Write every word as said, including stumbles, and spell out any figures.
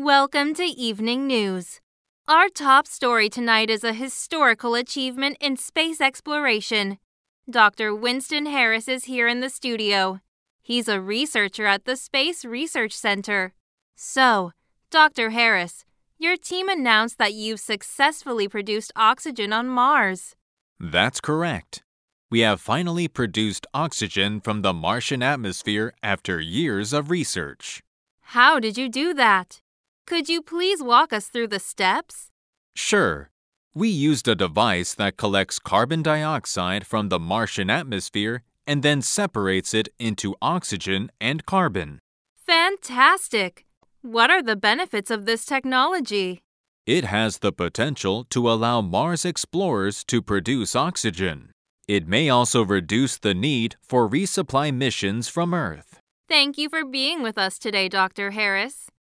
Welcome to Evening News. Our top story tonight is a historical achievement in space exploration. Doctor Winston Harris is here in the studio. He's a researcher at the Space Research Center. So, Doctor Harris, your team announced that you've successfully produced oxygen on Mars. That's correct. We have finally produced oxygen from the Martian atmosphere after years of research. How did you do that? Could you please walk us through the steps? Sure. We used a device that collects carbon dioxide from the Martian atmosphere and then separates it into oxygen and carbon. Fantastic! What are the benefits of this technology? It has the potential to allow Mars explorers to produce oxygen. It may also reduce the need for resupply missions from Earth. Thank you for being with us today, Doctor Harris.